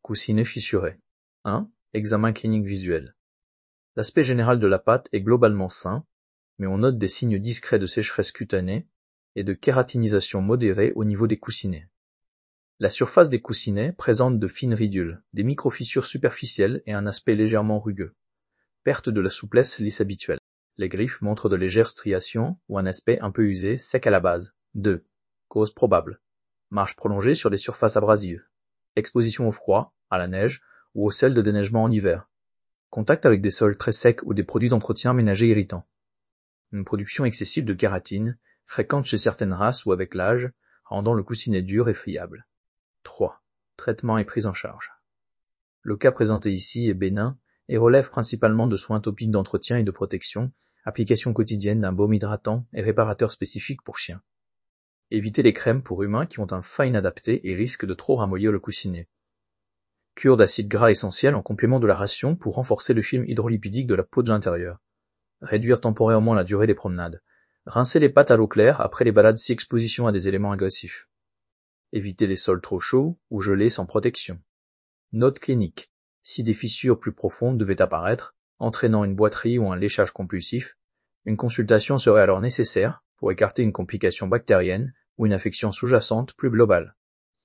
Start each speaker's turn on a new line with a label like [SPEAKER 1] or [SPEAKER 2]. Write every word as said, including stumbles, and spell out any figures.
[SPEAKER 1] Coussinet fissuré. un. Examen clinique visuel. L'aspect général de la pâte est globalement sain, mais on note des signes discrets de sécheresse cutanée et de kératinisation modérée au niveau des coussinets. La surface des coussinets présente de fines ridules, des microfissures superficielles et un aspect légèrement rugueux. Perte de la souplesse lisse habituelle. Les griffes montrent de légères striations ou un aspect un peu usé, sec à la base. deux. Cause probable. Marche prolongée sur des surfaces abrasives. Exposition au froid, à la neige ou au sel de déneigement en hiver. Contact avec des sols très secs ou des produits d'entretien ménager irritants. Une production excessive de kératine, fréquente chez certaines races ou avec l'âge, rendant le coussinet dur et friable. trois. Traitement et prise en charge. Le cas présenté ici est bénin et relève principalement de soins topiques d'entretien et de protection, application quotidienne d'un baume hydratant et réparateur spécifique pour chiens. Évitez les crèmes pour humains qui ont un fin inadapté et risquent de trop ramollir le coussinet. Cure d'acides gras essentiels en complément de la ration pour renforcer le film hydrolipidique de la peau de l'intérieur. Réduire temporairement la durée des promenades. Rincer les pattes à l'eau claire après les balades si exposition à des éléments agressifs. Éviter les sols trop chauds ou gelés sans protection. Note clinique. Si des fissures plus profondes devaient apparaître, entraînant une boiterie ou un léchage compulsif, une consultation serait alors nécessaire pour écarter une complication bactérienne ou une infection sous-jacente plus globale.